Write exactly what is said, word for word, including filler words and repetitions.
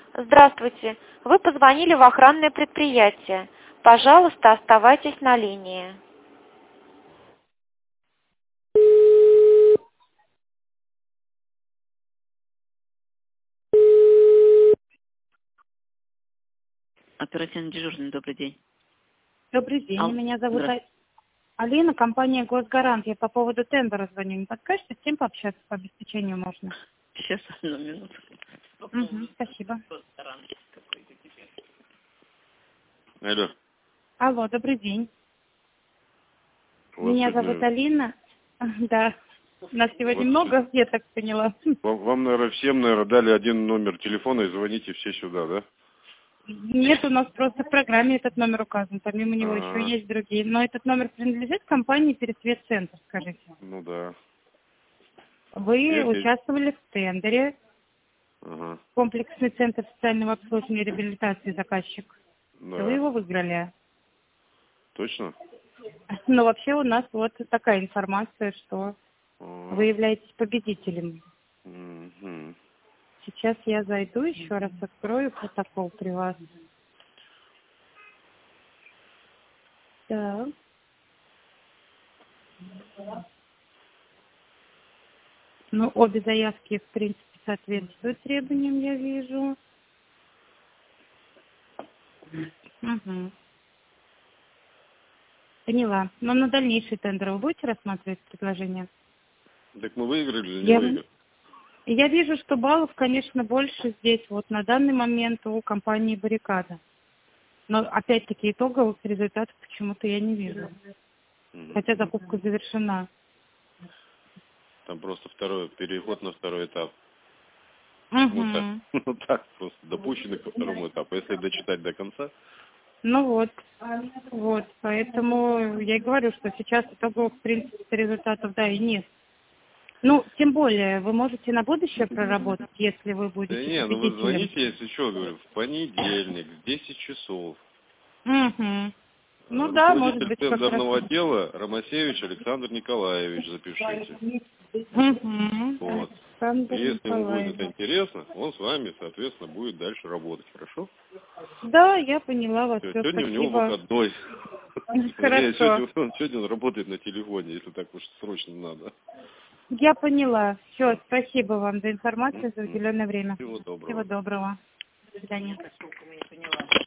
Здравствуйте. Вы позвонили в охранное предприятие. Пожалуйста, оставайтесь на линии. Оперативно дежурный, добрый день. Добрый день, Ал... меня зовут А- Здравствуйте. Алина, компания «Госгарант». Я по поводу тендера звоню. Не подскажете, с кем пообщаться по обеспечению можно? Сейчас, одну минуту. Угу, спасибо. Алло. Алло, добрый день. У вас Меня сегодня... зовут Алина. Да, нас сегодня Вот много, я так поняла. Вам, вам, наверное, всем, наверное, дали один номер телефона и звоните все сюда, да? Нет, у нас просто в программе этот номер указан. Помимо него еще А, есть другие. Но этот номер принадлежит компании «Пересвет Центр», скажите. ну да. Вы Есть, есть. участвовали в тендере. Ага. Комплексный центр социального обслуживания и реабилитации заказчик. Вы Да. его выиграли. Точно? Но вообще у нас вот такая информация, что А, вы являетесь победителем. мгм. Сейчас я зайду, еще раз открою протокол при вас. Так. Ну, обе заявки, в принципе, соответствуют требованиям, я вижу. Угу. Поняла. Но на дальнейший тендер вы будете рассматривать предложение? Так мы выиграли или не Я, выиграли? я вижу, что баллов, конечно, больше здесь, вот на данный момент у компании «Баррикада». Но, опять-таки, итоговых результатов почему-то я не вижу. Мгм. Хотя закупка завершена. Там просто второй переход на второй этап. Вот так, Угу. ну так, просто допущены ко второму этапу. Если дочитать до конца, Ну вот. Вот. Поэтому я и говорю, что сейчас итоговых, в принципе, результатов, да, и нет. Ну, тем более, вы можете на будущее проработать, если вы да будете не, ну вы победителем. звоните, если что, говорю, в понедельник, в десять часов. Угу. Ну да, может Руководитель быть, как раз. тендерного отдела Ромасевич Александр Николаевич, запишите. Угу. Вот. И Александр если ему будет это Николаевич. интересно, он с вами, соответственно, будет дальше работать. Хорошо? Да, я поняла вас. Всё, Все, сегодня у него спасибо. выходной. Вернее, Хорошо. сегодня, он, сегодня он работает на телефоне, если так уж срочно надо. Я поняла. Все, спасибо вам за информацию, за Мгм. уделенное время. Всего Всего доброго. доброго. До свидания.